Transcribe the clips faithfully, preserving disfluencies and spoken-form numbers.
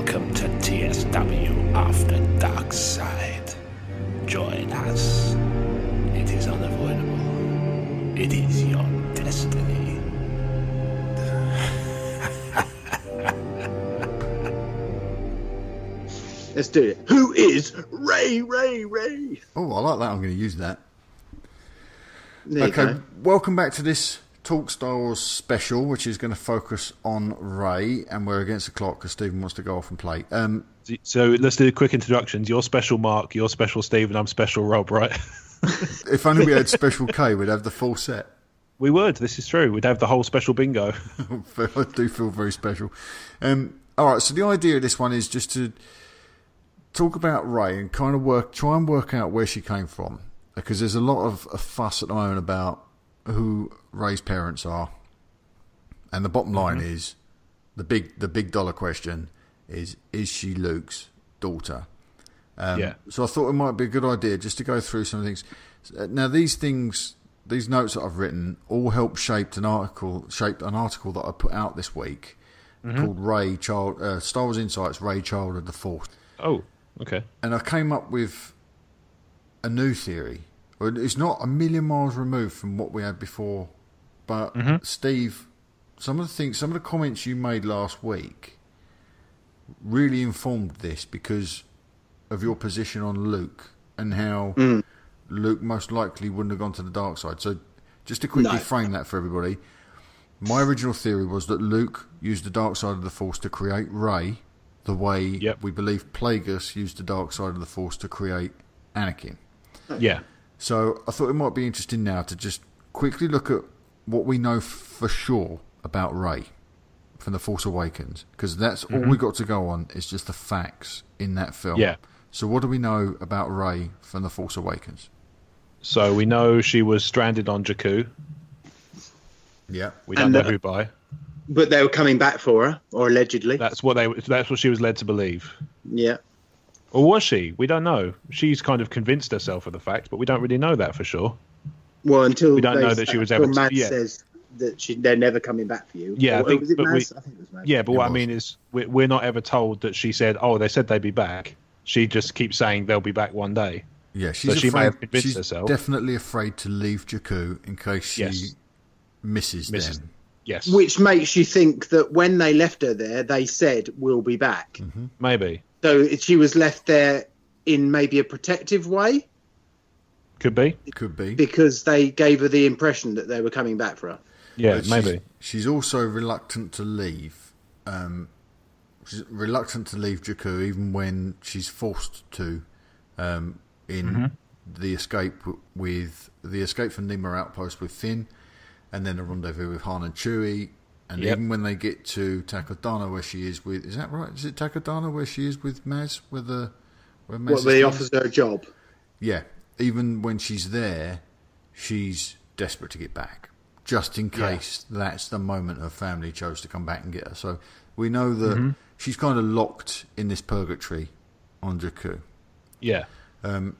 Welcome to T S W After Dark Side. Join us. It is unavoidable. It is your destiny. Let's do it. Who is Ray, Ray, Ray? Oh, I like that. I'm going to use that. There you Okay, go. welcome back to this Talk Star Wars special, which is going to focus on Ray, and we're against the clock because Stephen wants to go off and play. Um, So let's do quick introductions. You're special Mark, you're special Steve, and I'm special Rob, right? if only we had Special K, we'd have the full set. We would, this is true. We'd have the whole special bingo. I do feel very special. Um, all right, so the idea of this one is just to talk about Ray and kind of work, try and work out where she came from, because there's a lot of, of fuss at the moment about who Ray's parents are, and the bottom line mm-hmm. is the big the big dollar question is is she Luke's daughter? Um, yeah. So I thought it might be a good idea just to go through some things. Now these things, these notes that I've written, all help shape an article, shaped an article that I put out this week mm-hmm. called Ray Child uh, Star Wars Insights Ray Child of the Force. Oh, okay. And I came up with a new theory. It's not a million miles removed from what we had before, but mm-hmm. Steve, some of the things, some of the comments you made last week really informed this because of your position on Luke and how mm. Luke most likely wouldn't have gone to the dark side. So just to quickly no. frame that for everybody, my original theory was that Luke used the dark side of the Force to create Rey, the way yep. we believe Plagueis used the dark side of the Force to create Anakin. Yeah. So I thought it might be interesting now to just quickly look at what we know for sure about Rey from The Force Awakens, because that's mm-hmm. all we got to go on is just the facts in that film. Yeah. So what do we know about Rey from The Force Awakens? So we know she was stranded on Jakku. Yeah. We don't and know the, who by. But they were coming back for her, or allegedly. That's what they. That's what she was led to believe. Yeah. Or was she? We don't know. She's kind of convinced herself of the fact, but we don't really know that for sure. Well, until we don't they, know that she was ever. Mads yeah. says that she, they're never coming back for you. Yeah, or, I think, was it but Mads? we, I think it was Mads. Yeah, but it what was. I mean is, we're, we're not ever told that she said, "Oh, they said they'd be back." She just keeps saying they'll be back one day. Yeah, she's so she afraid, may have convinced she's herself. Definitely afraid to leave Jakku in case she yes. misses, misses them. Yes, which makes you think that when they left her there, they said we'll be back. Mm-hmm. Maybe. So she was left there in maybe a protective way. Could be. Could be. Because they gave her the impression that they were coming back for her. Yeah, but maybe. She's, she's also reluctant to leave. Um, she's reluctant to leave Jakku even when she's forced to um, in mm-hmm. the escape with the escape from Nima Outpost with Finn, and then a rendezvous with Han and Chewie. And yep. even when they get to Takodana, where she is with, is that right? Is it Takodana where she is with Maz? Where the where Maz what, where he offers her a job? Yeah. Even when she's there, she's desperate to get back, just in case yeah. that's the moment her family chose to come back and get her. So we know that mm-hmm. she's kind of locked in this purgatory on Jakku. Yeah. Um,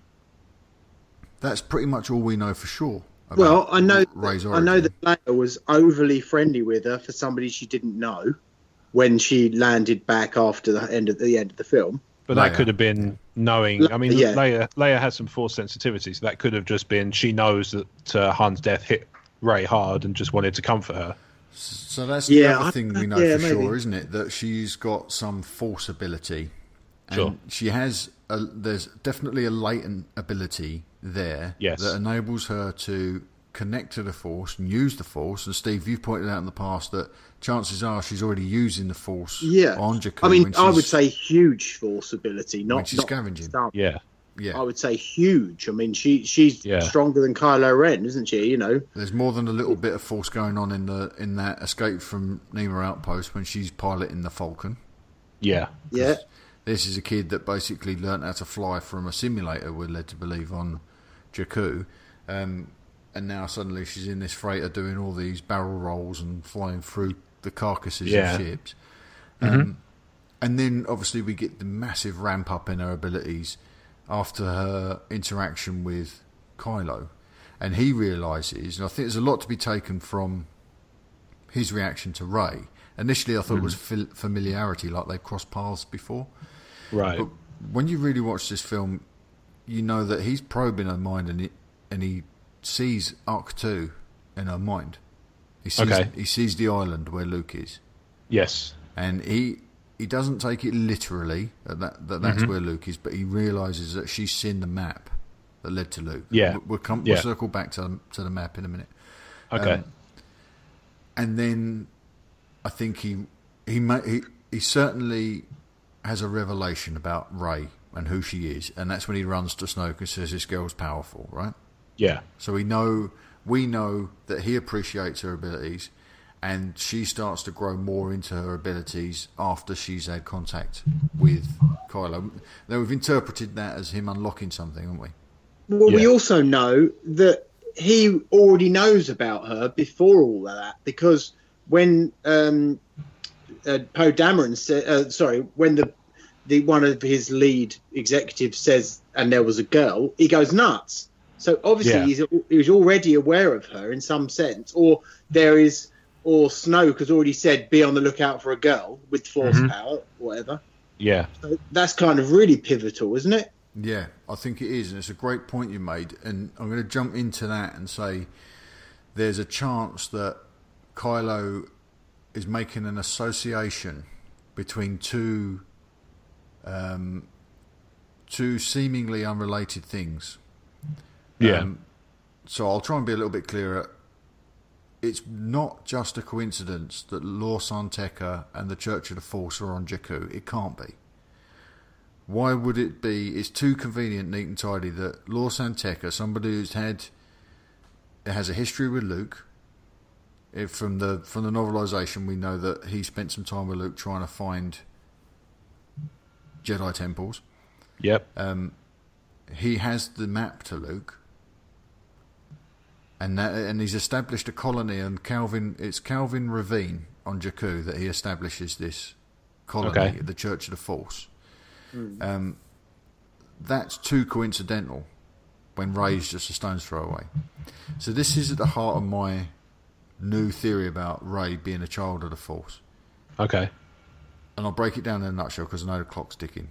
that's pretty much all we know for sure. About well, I know Rey's that, I know that Leia was overly friendly with her for somebody she didn't know when she landed back after the end of the end of the film. But that Leia. could have been knowing. I mean, yeah. Leia, Leia has some Force sensitivity, so that could have just been she knows that uh, Han's death hit Rey hard and just wanted to comfort her. So that's yeah, the other I, thing we know yeah, for maybe. sure, isn't it? That she's got some Force ability. And sure. she has. A, there's definitely a latent ability there yes. that enables her to connect to the Force and use the Force. And Steve, you've pointed out in the past that chances are she's already using the Force yeah. on Jakku. I mean, I would say huge Force ability, not when she's not scavenging. Some. Yeah, yeah. I would say huge. I mean, she she's yeah. stronger than Kylo Ren, isn't she? You know, there's more than a little bit of Force going on in the in that escape from Nima Outpost when she's piloting the Falcon. Yeah, yeah. This is a kid that basically learnt how to fly from a simulator, we're led to believe, on Jakku. Um, and now suddenly she's in this freighter doing all these barrel rolls and flying through the carcasses yeah. of ships. Mm-hmm. Um, and then obviously we get the massive ramp up in her abilities after her interaction with Kylo. And he realises, and I think there's a lot to be taken from his reaction to Rey. Initially, I thought Mm. it was fil- familiarity, like they've crossed paths before. Right. But when you really watch this film, you know that he's probing her mind, and he, and he sees Arc two in her mind. He sees, Okay. he sees the island where Luke is. Yes. And he he doesn't take it literally that, that, that that's Mhm. where Luke is, but he realises that she's seen the map that led to Luke. Yeah. We'll, we'll, come, Yeah. we'll circle back to, to the map in a minute. Okay. Um, and then I think he he, ma- he he certainly has a revelation about Rey and who she is, and that's when he runs to Snoke and says, "This girl's powerful," right? yeah. So we know we know that he appreciates her abilities, and she starts to grow more into her abilities after she's had contact with Kylo. Now we've interpreted that as him unlocking something, haven't we? Well, we Yeah. also know that he already knows about her before all of that, because when um, uh, Poe Dameron said, uh, sorry, when the the one of his lead executives says, "and there was a girl," he goes nuts. So obviously Yeah. he's he's already aware of her in some sense, or there is, or Snoke has already said, "Be on the lookout for a girl with force Mhm. power," whatever. Yeah. So that's kind of really pivotal, isn't it? Yeah, I think it is, and it's a great point you made. And I'm going to jump into that and say there's a chance that Kylo is making an association between two, um, two seemingly unrelated things. Yeah. Um, so I'll try and be a little bit clearer. It's not just a coincidence that Lor San Tekka and the Church of the Force are on Jakku. It can't be. Why would it be? It's too convenient, neat and tidy that Lor San Tekka, somebody who's had, has a history with Luke. If from the from the novelisation, we know that he spent some time with Luke trying to find Jedi temples. Yep. Um, he has the map to Luke, and that, and he's established a colony. And Calvin, it's Calvin Ravine on Jakku that he establishes this colony, Okay. the Church of the Force. Um, that's too coincidental when Rey's just a stone's throw away. So this is at the heart of my new theory about Rey being a child of the Force. Okay. And I'll break it down in a nutshell because I know the clock's ticking.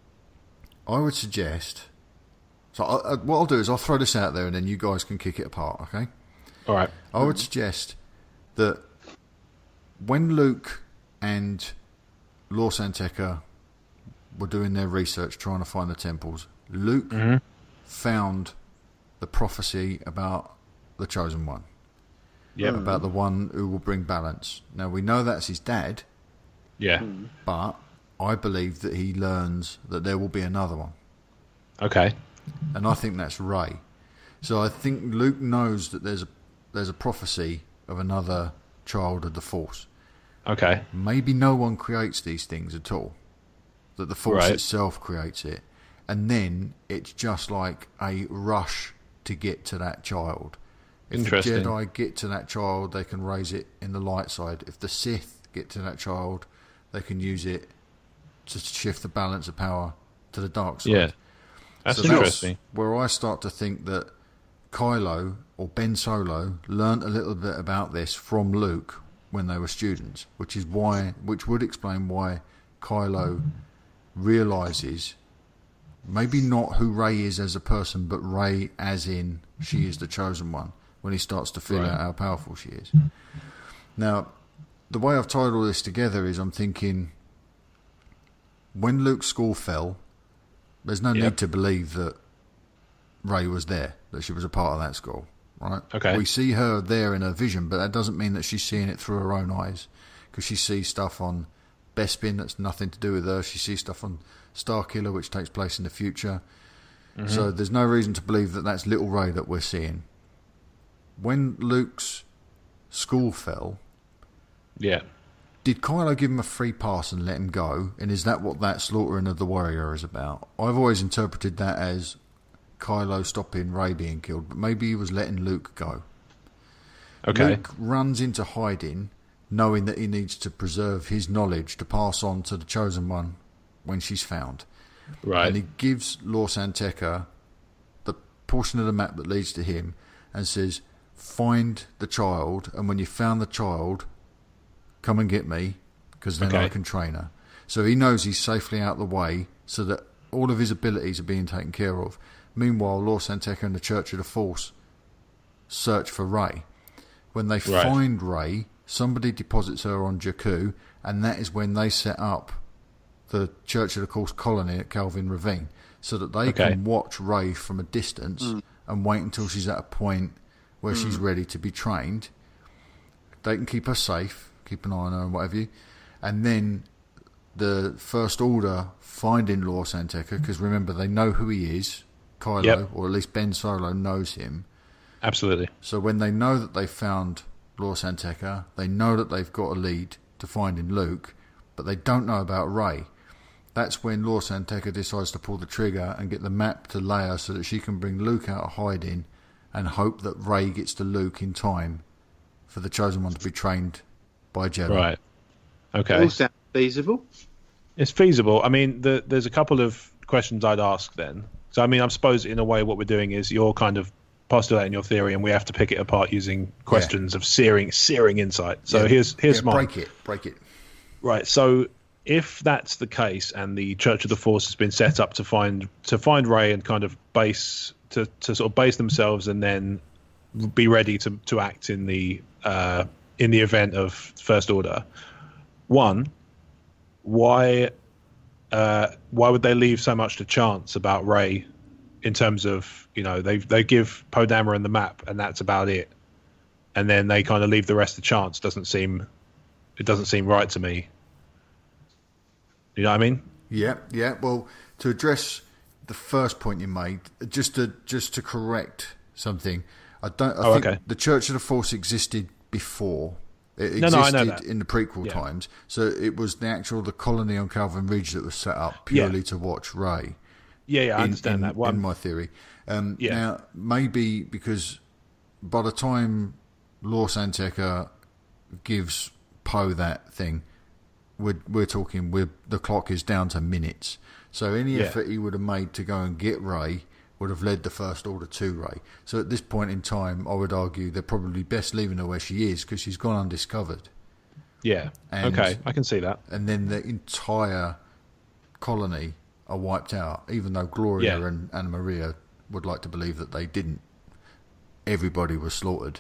I would suggest... So I, I, what I'll do is I'll throw this out there and then you guys can kick it apart, okay? All right. I would suggest that when Luke and Lor San Tekka were doing their research trying to find the temples, Luke Mhm. found the prophecy about the Chosen One, Yep. about the one who will bring balance. Now, we know that's his dad, Yeah. but I believe that he learns that there will be another one. Okay. And I think that's Rey. So I think Luke knows that there's a there's a prophecy of another child of the Force. Okay. Maybe no one creates these things at all. That the Force Right. itself creates it. And then it's just like a rush to get to that child. If the Interesting. Jedi get to that child, they can raise it in the light side. If the Sith get to that child, they can use it to shift the balance of power to the dark side. Yeah. That's So interesting. where I start to think that Kylo or Ben Solo learnt a little bit about this from Luke when they were students, which is why, which would explain why Kylo realizes maybe not who Rey is as a person, but Rey as in she is the chosen one, when he starts to feel Right. out how powerful she is. Now, the way I've tied all this together is I'm thinking when Luke's school fell, there's no Yep. need to believe that Rey was there, that she was a part of that school, right? Okay. We see her there in her vision, but that doesn't mean that she's seeing it through her own eyes, because she sees stuff on Bespin that's nothing to do with her. She sees stuff on Starkiller, which takes place in the future. Mm-hmm. So there's no reason to believe that that's little Rey that we're seeing. When Luke's school fell, Yeah. did Kylo give him a free pass and let him go? And is that what that slaughtering of the warrior is about? I've always interpreted that as Kylo stopping Rey being killed, but maybe he was letting Luke go. Okay. Luke runs into hiding, knowing that he needs to preserve his knowledge to pass on to the Chosen One when she's found. Right. And he gives Lor San Tekka the portion of the map that leads to him and says, find the child, and when you found the child, come and get me, because then Okay. I can train her. So he knows he's safely out of the way, so that all of his abilities are being taken care of. Meanwhile, Lor San Tekka and the Church of the Force search for Rey. When they Right. find Rey, somebody deposits her on Jakku, and that is when they set up the Church of the Force colony at Calvin Ravine, so that they Okay. can watch Rey from a distance Mm. and wait until she's at a point where she's ready to be trained. They can keep her safe, keep an eye on her and whatever you. And then the First Order finding Lor San Tekka, because remember, they know who he is, Kylo, Yep. or at least Ben Solo knows him. Absolutely. So when they know that they found Lor San Tekka, they know that they've got a lead to finding Luke, but they don't know about Rey. That's when Lor San Tekka decides to pull the trigger and get the map to Leia so that she can bring Luke out of hiding and hope that Rey gets to Luke in time for the Chosen One to be trained by Jedi. Right. Okay. All sounds feasible. It's feasible. I mean, the, there's a couple of questions I'd ask then. So, I mean, I suppose in a way what we're doing is you're kind of postulating your theory and we have to pick it apart using questions of searing searing insight. So Yeah. here's here's Yeah, mine. break it, break it. Right. So if that's the case and the Church of the Force has been set up to find to find Rey and kind of base to, to sort of base themselves and then be ready to, to act in the uh, in the event of First Order. One, why uh, why would they leave so much to chance about Rey in terms of, you know, they they give Poe Dameron the map and that's about it, and then they kind of leave the rest to chance? Doesn't seem it doesn't seem right to me. You know what I mean? Yeah, yeah. Well, to address the first point you made, just to just to correct something, I don't. I Oh, think okay. the Church of the Force existed before. It No, existed no, I know that. in the prequel Yeah. times, so it was the actual the colony on Calvin Ridge that was set up purely Yeah. to watch Rey. Yeah, yeah, I in, understand in, that. Well, in I'm- my theory. Um, Yeah. Now, maybe because by the time Lor San Tekka gives Poe that thing, we're we're talking we're, the clock is down to minutes. So any Yeah. effort he would have made to go and get Rey would have led the First Order to Rey. So at this point in time, I would argue they're probably best leaving her where she is because she's gone undiscovered. yeah. And- Okay, I can see that. And then the entire colony are wiped out, even though Gloria Yeah. and Anna Maria would like to believe that they didn't. Everybody was slaughtered,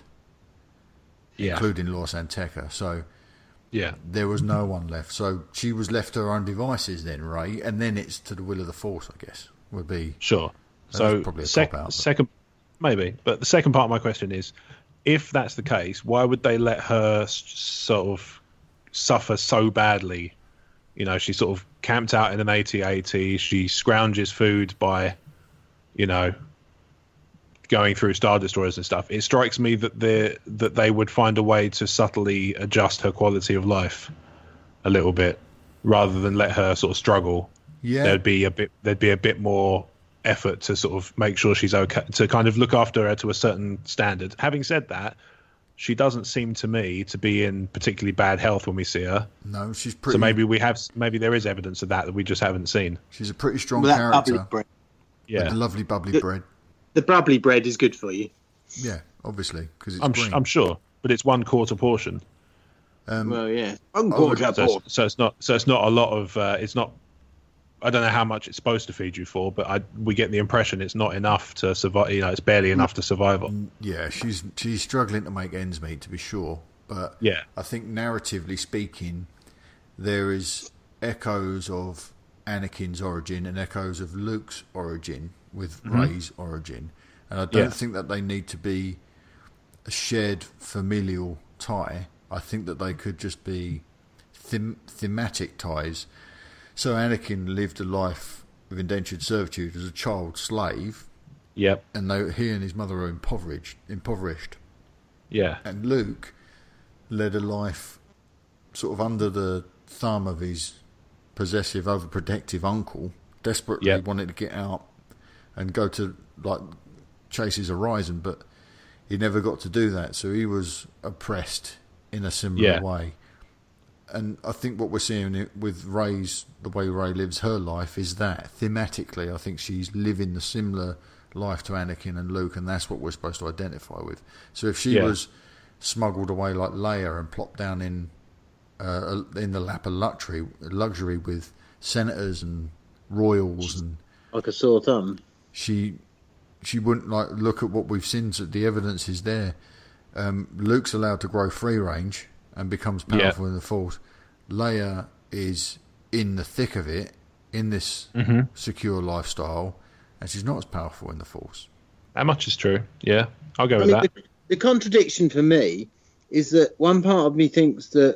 Yeah, including Lor San Tekka. So yeah, there was no one left. So she was left to her own devices then, Rey, and then it's to the will of the Force, I guess, would be. sure. That So was probably a sec- cop-out, but- second, maybe, but the second part of my question is, if that's the case, why would they let her s- sort of suffer so badly? You know, she's sort of camped out in an A T A T. She scrounges food by, you know, going through Star Destroyers and stuff. It strikes me that they that they would find a way to subtly adjust her quality of life a little bit, rather than let her sort of struggle. Yeah, There'd be a bit. There'd be a bit more effort to sort of make sure she's okay, to kind of look after her to a certain standard. Having said that, she doesn't seem to me to be in particularly bad health when we see her. no, she's pretty. So maybe we have, maybe there is evidence of that that we just haven't seen. she's a pretty strong Well, that bubbly character. bread, With Yeah, the lovely bubbly The- bread. the bubbly bread is good for you. Yeah, obviously, because it's I'm green. sh- I'm sure, but it's one quarter portion, um, Well, yeah. One I quarter would- so pork. it's, so it's not so it's not a lot of uh, it's not. I don't know how much it's supposed to feed you for, but I we get the impression it's not enough to survive. You know, it's barely enough to survive on. yeah, she's she's struggling to make ends meet, to be sure. But Yeah. I think narratively speaking, there is echoes of Anakin's origin and echoes of Luke's origin with Rey's origin, and I don't Yeah. think that they need to be a shared familial tie. I think that they could just be them- thematic ties. So Anakin lived a life of indentured servitude as a child slave, Yep. and they, he and his mother were impoverished. Impoverished, Yeah. and Luke led a life sort of under the thumb of his possessive, overprotective uncle. Desperately Yep. wanted to get out and go to like chase his horizon, but he never got to do that. So he was oppressed in a similar Yeah. way. And I think what we're seeing it with Rey's, the way Rey lives her life, is that thematically, I think she's living the similar life to Anakin and Luke, and that's what we're supposed to identify with. So if she Yeah. was smuggled away like Leia and plopped down in uh, in the lap of luxury, luxury with senators and royals, and like a sore thumb. She she wouldn't like look at what we've seen. So the evidence is there. Um, Luke's allowed to grow free range and becomes powerful yeah. in the Force. Leia is in the thick of it, in this mm-hmm. secure lifestyle, and she's not as powerful in the Force. That much is true. Yeah, I'll go I with mean, that. The, the contradiction for me is that one part of me thinks that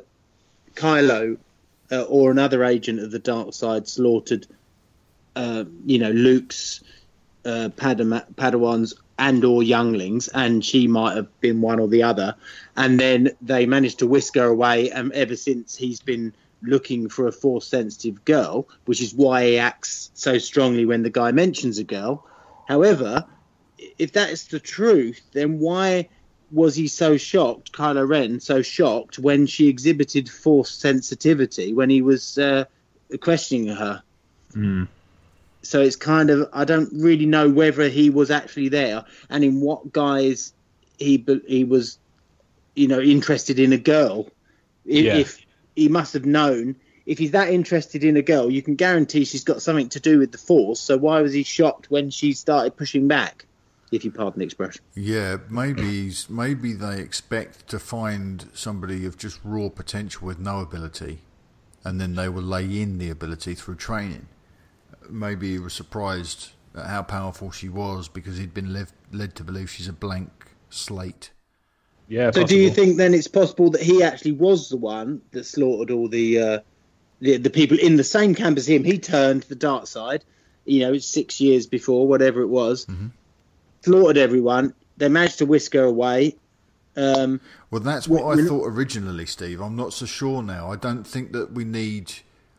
Kylo uh, or another agent of the dark side slaughtered, uh, you know, Luke's uh, Padam- Padawans and or younglings, and she might have been one or the other, and then they managed to whisk her away, and ever since he's been looking for a Force-sensitive girl, which is why he acts so strongly when the guy mentions a girl. However, if that's the truth, then why was he so shocked, Kylo Ren, so shocked when she exhibited Force sensitivity when he was uh, questioning her? Mm. So it's kind of, I don't really know whether he was actually there and in what guise he he was, you know, interested in a girl. If, yeah. if he must have known, if he's that interested in a girl, you can guarantee she's got something to do with the Force. So why was he shocked when she started pushing back, if you pardon the expression? Yeah, maybe maybe they expect to find somebody of just raw potential with no ability, and then they will lay in the ability through training. Maybe he was surprised at how powerful she was because he'd been led, led to believe she's a blank slate. Yeah. So possible. do you think then it's possible that he actually was the one that slaughtered all the, uh, the the people in the same camp as him? He turned to the dark side, you know, six years before, whatever it was, mm-hmm. slaughtered everyone. They managed to whisk her away. Um, well, that's what I thought originally, Steve. I'm not so sure now. I don't think that we need...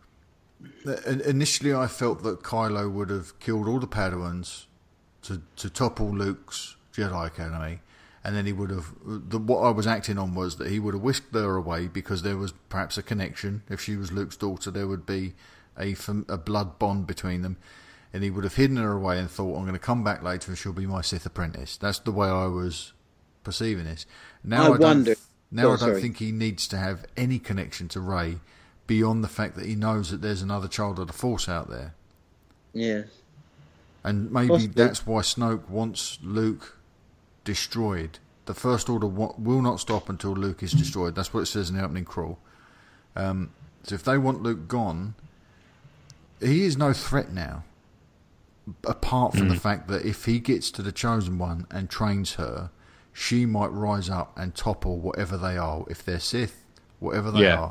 Initially, I felt that Kylo would have killed all the Padawans to, to topple Luke's Jedi Academy, and then he would have... The, what I was acting on was that he would have whisked her away because there was perhaps a connection. If she was Luke's daughter, there would be a, a blood bond between them, and he would have hidden her away and thought, I'm going to come back later and she'll be my Sith apprentice. That's the way I was perceiving this. Now I, I don't, wonder... Now oh, I don't sorry. think he needs to have any connection to Rey, beyond the fact that he knows that there's another child of the Force out there. Yeah. And maybe Possibly. that's why Snoke wants Luke destroyed. The First Order will not stop until Luke is destroyed. That's what it says in the opening crawl. Um, so if they want Luke gone, he is no threat now. Apart from mm. the fact that if he gets to the Chosen One and trains her, she might rise up and topple whatever they are. If they're Sith, whatever they yeah. are.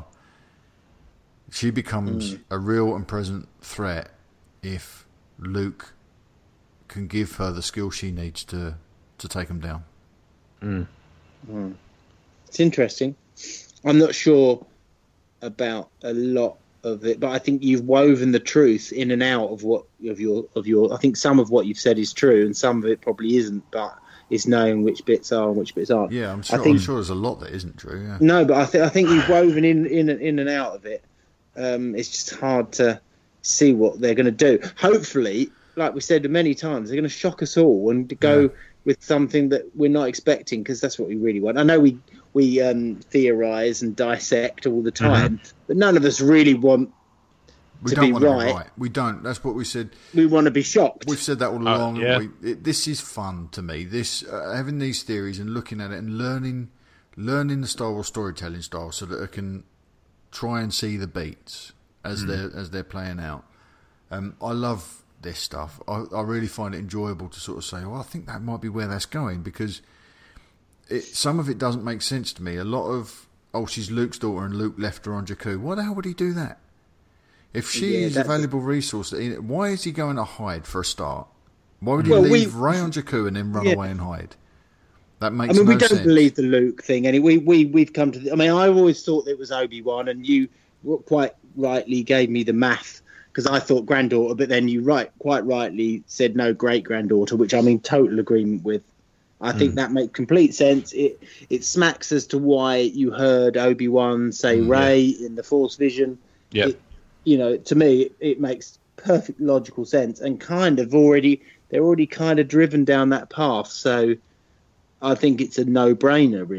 She becomes mm. a real and present threat if Luke can give her the skill she needs to, to take him down. Mm. Mm. It's interesting. I'm not sure about a lot of it, but I think you've woven the truth in and out of what of your of your. I think some of what you've said is true, and some of it probably isn't. But it's knowing which bits are and which bits aren't. Yeah, I'm sure. I think, I'm sure there's a lot that isn't true. Yeah. No, but I think I think you've woven in in in and out of it. Um, it's just hard to see what they're going to do. Hopefully, like we said many times, they're going to shock us all and go yeah. with something that we're not expecting, because that's what we really want. I know we we um, theorise and dissect all the time, mm-hmm. but none of us really want we to don't be want right. to be right. We don't. That's what we said. We want to be shocked. We've said that all along. Uh, yeah. we, it, this is fun to me. This uh, having these theories and looking at it and learning, learning the Star Wars storytelling style, so that I can try and see the beats as mm. they're as they're playing out. Um, I love this stuff. I, I really find it enjoyable to sort of say, well, I think that might be where that's going, because it, some of it doesn't make sense to me. A lot of, oh, she's Luke's daughter and Luke left her on Jakku. Why the hell would he do that? If she yeah, is a valuable resource, why is he going to hide for a start? Why would he well, leave we, Rey on Jakku and then run yeah. away and hide? That makes I mean, no we don't sense. believe the Luke thing. Anyway, we, we, we've come to the, I mean, I always thought it was Obi-Wan, and you quite rightly gave me the math, because I thought granddaughter, but then you right, quite rightly said no, great-granddaughter, which I'm in total agreement with. I think mm. that makes complete sense. It it smacks as to why you heard Obi-Wan say mm, Rey yeah. in the Force vision. Yeah. You know, to me, it, it makes perfect logical sense, and kind of already, they're already kind of driven down that path. So I think it's a no-brainer, really.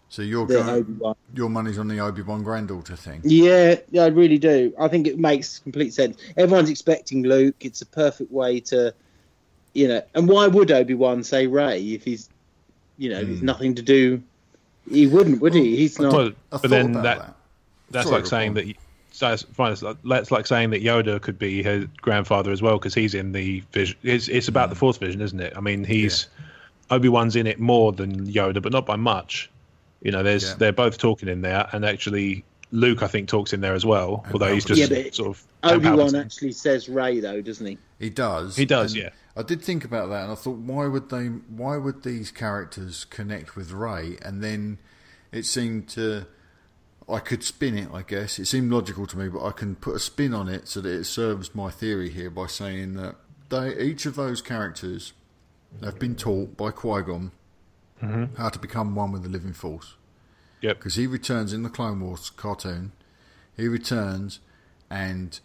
So you're the going, Obi-Wan. your money's on the Obi-Wan granddaughter thing. Yeah, yeah, I really do. I think it makes complete sense. Everyone's expecting Luke. It's a perfect way to, you know. And why would Obi-Wan say Rey if he's, you know, Mm. he's nothing to do? He wouldn't, would he? He's not. Well, I but thought then about that, that. that's Sorry, like saying Rob. that. So it's fine. It's like, that's like saying that Yoda could be her grandfather as well because he's in the vision. It's, it's about the Force vision, isn't it? I mean, he's Obi-Wan's in it more than Yoda, but not by much. You know, there's Yeah. they're both talking in there, and actually Luke, I think, talks in there as well. And although he's Palpatine. just Yeah, but sort of and Obi-Wan Palpatine. actually says Rey, though, doesn't he? He does. He does, and yeah. I did think about that, and I thought, why would they? Why would these characters connect with Rey? And then it seemed to. I could spin it, I guess. It seemed logical to me, but I can put a spin on it so that it serves my theory here by saying that they, each of those characters have been taught by Qui-Gon Mm-hmm. how to become one with the living Force. Yep. Because he returns in the Clone Wars cartoon, he returns and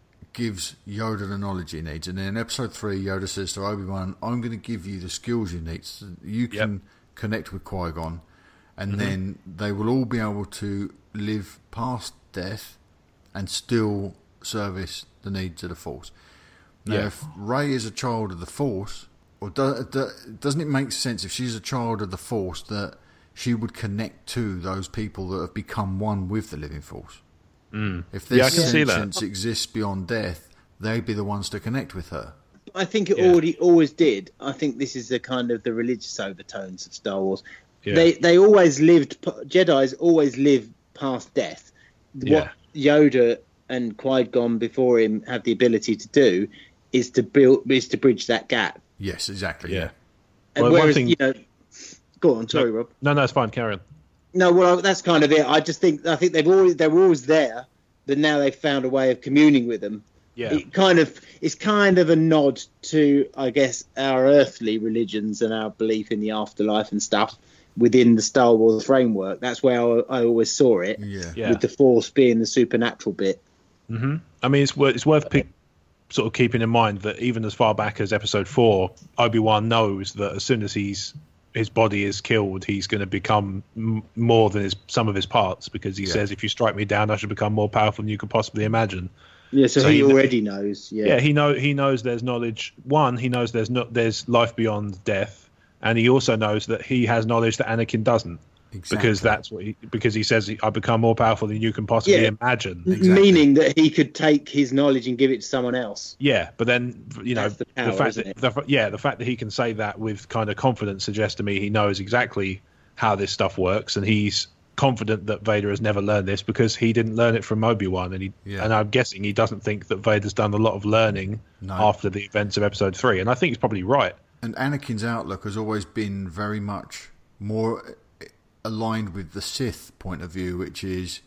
gives Yoda the knowledge he needs. And then in episode three, Yoda says to Obi-Wan, I'm going to give you the skills you need so that you can Yep. connect with Qui-Gon. And Mm-hmm. then they will all be able to live past death and still service the needs of the Force. Now, Yeah. if Rey is a child of the Force, or do, do, doesn't it make sense if she's a child of the Force that she would connect to those people that have become one with the living Force? Mm. If this Yeah, I can see that. sentience exists beyond death, they'd be the ones to connect with her. I think it Yeah. already always did. I think this is the kind of the religious overtones of Star Wars. Yeah. They they always lived. Jedi's always live past death. Yeah. What Yoda and Qui-Gon before him have the ability to do is to build is to bridge that gap. Yes, exactly. Yeah. And Well, one whereas thing- you know, go on, sorry, Rob. No, no, it's fine. Carry on. No, well, that's kind of it. I just think I think they've always they were always there, but now they've found a way of communing with them. Yeah. It kind of it's kind of a nod to, I guess, our earthly religions and our belief in the afterlife and stuff within the Star Wars framework. That's where I, I always saw it, Yeah. Yeah. with the Force being the supernatural bit. hmm I mean, it's worth, it's worth pick, sort of keeping in mind that even as far back as Episode Four, Obi-Wan knows that as soon as he's his body is killed, he's going to become m- more than his some of his parts because he Yeah. says, "If you strike me down, I should become more powerful than you could possibly imagine." Yeah, so, So he he- already knows. Yeah, Yeah, he know he knows there's knowledge. One, he knows there's not there's life beyond death, and he also knows that he has knowledge that Anakin doesn't. Exactly. Because that's what he, because he says I become more powerful than you can possibly Yeah. imagine. Exactly. meaning that he could take his knowledge and give it to someone else. Yeah, but then you know That's the power, fact isn't that the, yeah the fact that he can say that with kind of confidence suggests to me he knows exactly how this stuff works, and he's confident that Vader has never learned this because he didn't learn it from Obi-Wan, and he Yeah. and I'm guessing he doesn't think that Vader's done a lot of learning No. after the events of Episode Three, and I think he's probably right. And Anakin's outlook has always been very much more aligned with the Sith point of view, which is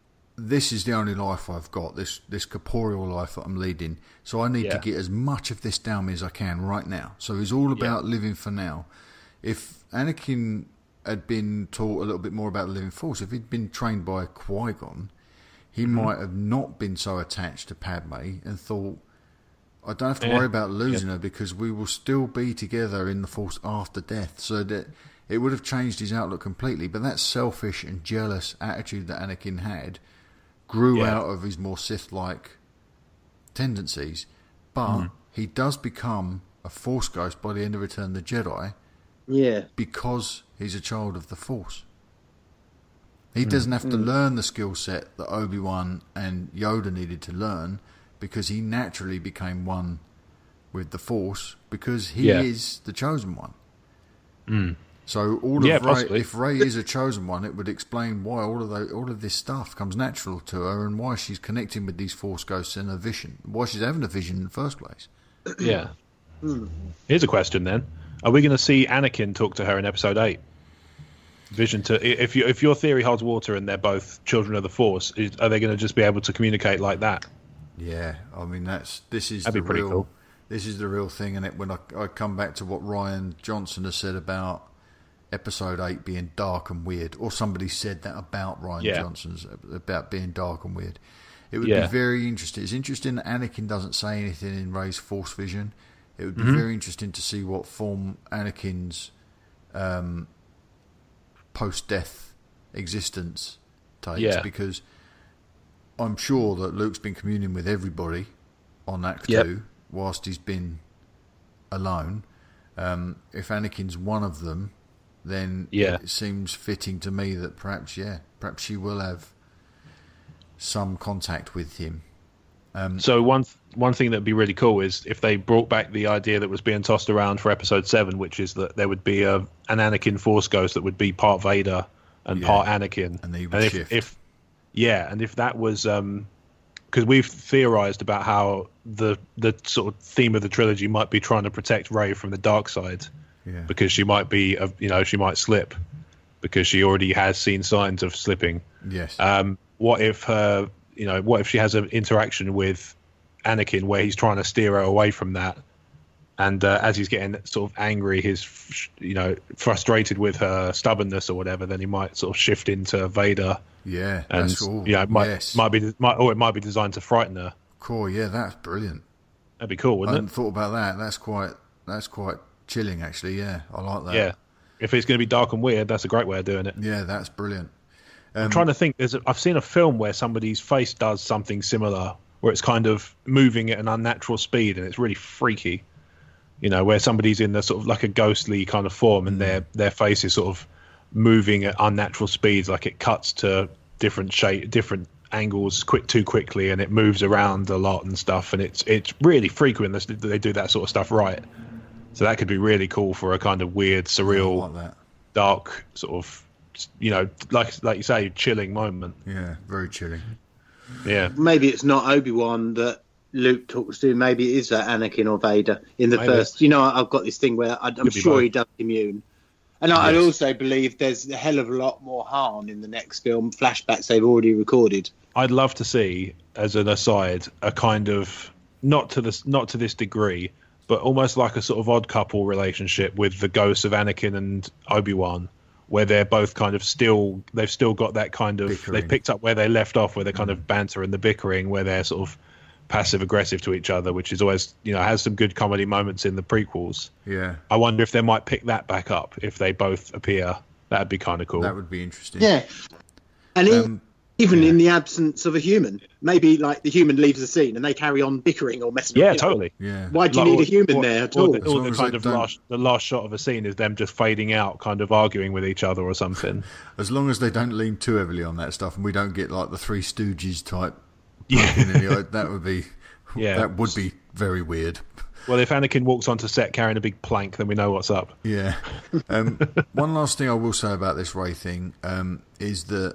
this is the only life I've got, this this corporeal life that I'm leading. So I need Yeah. to get as much of this down me as I can right now. So he's all about living for now. If Anakin had been taught a little bit more about the living force, if he'd been trained by Qui-Gon, he Mm-hmm. might have not been so attached to Padme and thought, I don't have to Yeah. worry about losing her because we will still be together in the Force after death. So that it would have changed his outlook completely. But that selfish and jealous attitude that Anakin had grew Yeah. out of his more Sith-like tendencies. But Mm. he does become a Force ghost by the end of Return of the Jedi Yeah, because he's a child of the Force. He doesn't have to learn the skill set that Obi-Wan and Yoda needed to learn because he naturally became one with the Force because he Yeah. is the chosen one. Mm. So all Yeah, of Rey, possibly. if Rey is a chosen one, it would explain why all of the, all of this stuff comes natural to her and why she's connecting with these Force ghosts in her vision, why she's having a vision in the first place. Yeah. Here's a question then: are we going to see Anakin talk to her in Episode Eight? Vision to if you if your theory holds water and they're both children of the Force, is, are they going to just be able to communicate like that? Yeah, I mean that's this is That'd the be pretty real cool. this is the real thing, and it when I, I come back to what Ryan Johnson has said about Episode Eight being dark and weird, or somebody said that about Ryan Yeah. Johnson's about being dark and weird. It would Yeah. be very interesting. It's interesting that Anakin doesn't say anything in Rey's Force vision. It would be Mm-hmm. very interesting to see what form Anakin's um, post-death existence takes, Yeah. because I'm sure that Luke's been communing with everybody on Act Yep. Two whilst he's been alone. Um, if Anakin's one of them, then Yeah. it seems fitting to me that perhaps, yeah, perhaps she will have some contact with him. Um, So one one thing that would be really cool is if they brought back the idea that was being tossed around for Episode Seven, which is that there would be a an Anakin Force ghost that would be part Vader and Yeah. part Anakin, And they would if, shift. if yeah, and if that was um, because we've theorized about how the the sort of theme of the trilogy might be trying to protect Rey from the dark side, yeah. because she might be a, you know she might slip because she already has seen signs of slipping. Yes. Um, what if her, you know, what if she has an interaction with Anakin where he's trying to steer her away from that, and uh, as he's getting sort of angry, he's, you know, frustrated with her stubbornness or whatever, then he might sort of shift into Vader, yeah. and That's all. yeah, it might yes. might be might or it might be designed to frighten her. Cool. Yeah, that's brilliant. That'd be cool, I wouldn't hadn't it? thought about that. That's quite. That's quite chilling, actually. Yeah, I like that. Yeah. If it's going to be dark and weird, that's a great way of doing it. Yeah, that's brilliant. Um, I'm trying to think. There's a, I've seen a film where somebody's face does something similar, where it's kind of moving at an unnatural speed, and it's really freaky. You know, where somebody's in the sort of like a ghostly kind of form, and their their face is sort of moving at unnatural speeds, like it cuts to different shape, different angles, quick too quickly, and it moves around a lot and stuff. And it's it's really frequent that they do that sort of stuff right. So that could be really cool for a kind of weird, I surreal, like that. dark sort of, you know, like like you say, chilling moment. Yeah, very chilling. Yeah, Maybe it's not Obi-Wan that Luke talks to. Maybe it is uh, Anakin or Vader in the Maybe. first. You know, I've got this thing where I, I'm Could be sure both. he does commune. And I, I Yes. also believe there's a hell of a lot more Han in the next film, flashbacks they've already recorded. I'd love to see, as an aside, a kind of not to this not to this degree, but almost like a sort of odd couple relationship with the ghosts of Anakin and Obi-Wan, where they're both kind of still they've still got that kind of Bickering. they picked up where they left off, where they're kind of banter and the bickering, where they're sort of passive aggressive to each other, which is always, you know, has some good comedy moments in the prequels. Yeah, I wonder if they might pick that back up if they both appear. That'd be kind of cool. that would be interesting. Yeah. And e- Um, even yeah. in the absence of a human, maybe like the human leaves the scene and they carry on bickering or messing yeah, around. totally. yeah. Why do you Like, need a or- human or- there at or all? The, As or long the as kind they of don't- last, the last shot of a scene is them just fading out, kind of arguing with each other or something. As long as they don't lean too heavily on that stuff, and we don't get like the Three Stooges type. Yeah. poking in the eye, that would be. Yeah. That would be very weird. Well, if Anakin walks onto set carrying a big plank, then we know what's up. Yeah. Um, one last thing I will say about this Rey thing um, is that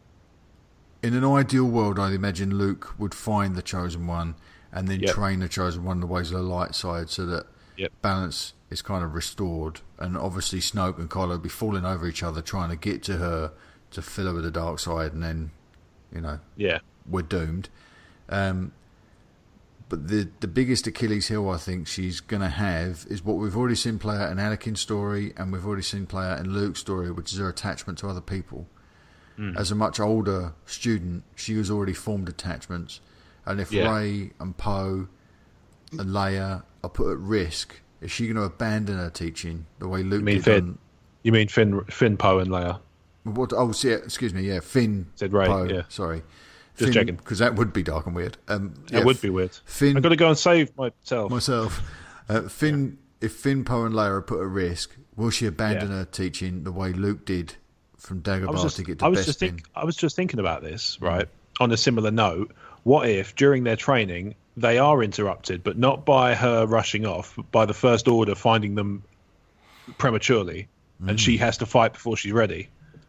in an ideal world, I'd imagine Luke would find the Chosen One and then Yep. train the Chosen One the ways of the light side so that Yep. balance is kind of restored. And obviously Snoke and Kylo would be falling over each other trying to get to her to fill her with the dark side, and then, you know, Yeah. we're doomed. Um, but the the biggest Achilles heel I think she's going to have is what we've already seen play out in Anakin's story, and we've already seen play out in Luke's story, which is her attachment to other people. Mm. As a much older student, she has already formed attachments, and if Yeah. Rey and Poe and Leia are put at risk, is she going to abandon her teaching the way Luke You mean did? Finn? On, You mean Finn, Finn, Poe, and Leia? what? Oh, see, excuse me. Yeah, Finn. Said Rey, Poe, yeah. Sorry. Just checking. Because that would be dark and weird. Um, That yeah, would be weird. Finn, I've got to go and save myself. myself. Uh, Finn, if Finn, Poe, and Leia are put at risk, will she abandon Yeah. her teaching the way Luke did from I was Dagobah just, to get to I was just, Bespin? think, I was just thinking about this, right? On a similar note, what if during their training they are interrupted, but not by her rushing off, but by the First Order finding them prematurely, and Mm. she has to fight before she's ready?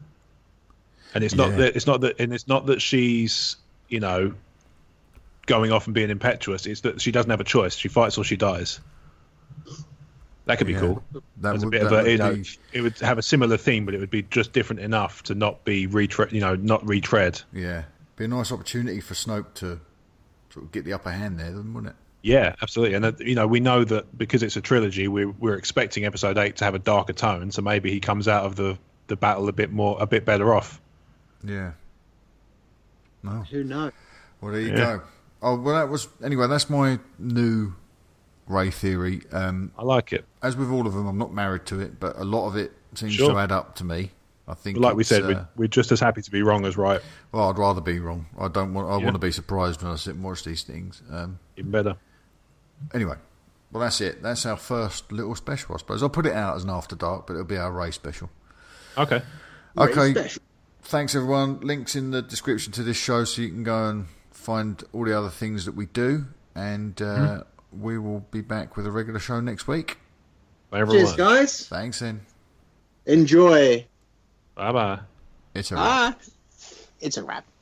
And it's not Yeah. that it's not that, and it's not that she's, you know, going off and being impetuous. It's that she doesn't have a choice. She fights or she dies. That could be Yeah. cool. That As a would, bit that of a, would you know, be, it would have a similar theme, but it would be just different enough to not be retread, you know, not retread. yeah, be a nice opportunity for Snoke to sort of get the upper hand there, wouldn't it? Yeah, absolutely. And uh, you know, we know that because it's a trilogy, we're we're expecting Episode Eight to have a darker tone. So maybe he comes out of the, the battle a bit more, a bit better off. Yeah. No. Who knows? Well, there you Yeah. go. Oh well, that was anyway. That's my new Rey theory. Um, I like it. as with all of them, I'm not married to it, but a lot of it seems Sure. to add up to me. I think, like we it's, said, uh, we're, we're just as happy to be wrong as right. Well, I'd rather be wrong. I don't want. I Yeah. want to be surprised when I sit and watch these things. Um, Even better. anyway, well, that's it. That's our first little special, I suppose. I'll put it out as an after dark, but it'll be our Ray special. Okay. Very Okay. special. Thanks, everyone. Links in the description to this show, so you can go and find all the other things that we do, and uh, mm-hmm. we will be back with a regular show next week. Bye, everyone. Cheers, guys. Thanks, then. Enjoy. Bye bye. It's a wrap. Ah, it's a wrap.